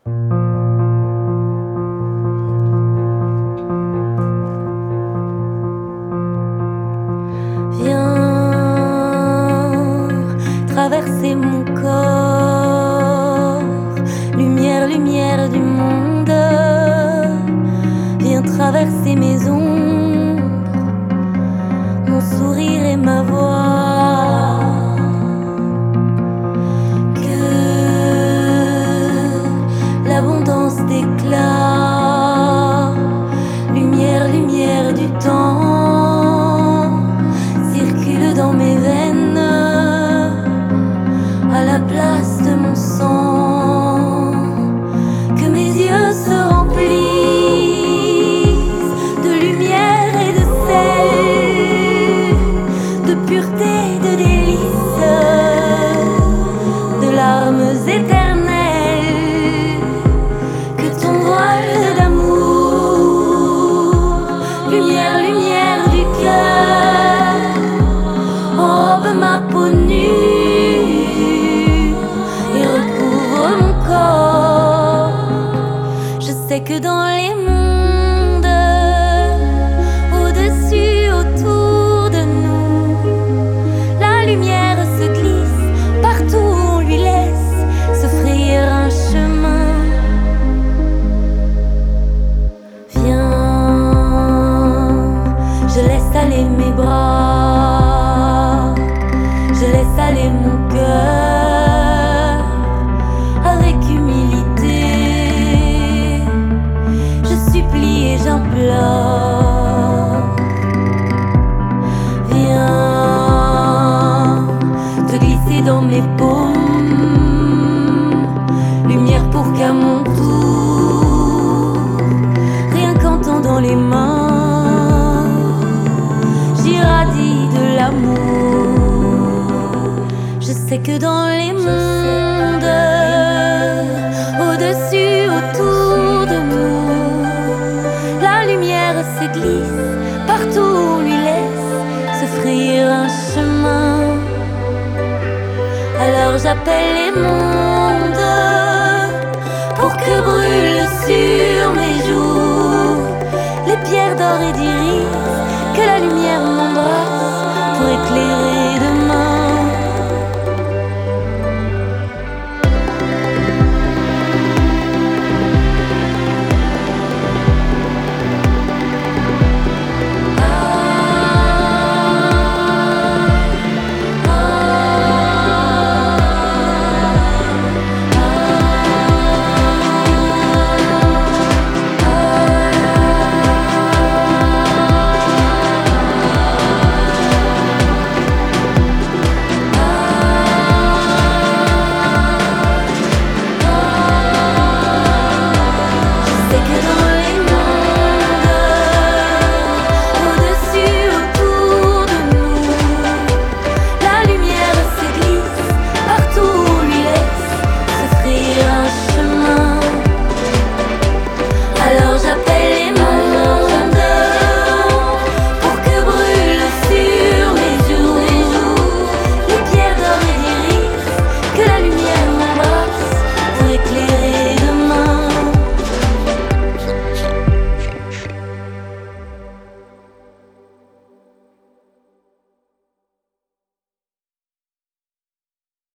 Viens traverser mon corps, lumière, lumière du monde. Viens traverser mes ombres, mon sourire et ma voix. Que l'abondance d'éclat, lumière, lumière du temps, circule dans mes veines, à la place de mon sang. Que mes yeux se remplissent de lumière et de sel, de pureté, de délices, de larmes éternelles. Que ton voile d'amour, lumière, lumière du cœur, enrobe ma peau nue et recouvre mon corps. Je sais que dans les mondes, au-dessus, autour de nous, la lumière se glisse partout où on lui laisse se frayer un chemin. Viens, je laisse aller mes bras, je laisse aller mon cœur avec humilité. Je supplie et j'implore. Viens te glisser dans mes paumes, lumière pour qu'à mon tour, rien qu'en tendant les mains, j'irradie de l'amour. Je sais que dans les mondes, au-dessus, autour de nous, la lumière se glisse partout où on lui laisse se frayer un chemin. Alors j'appelle les mondes pour que brûlent sur mes joues les pierres d'or et d'iris, que la lumière m'embrasse pour éclairer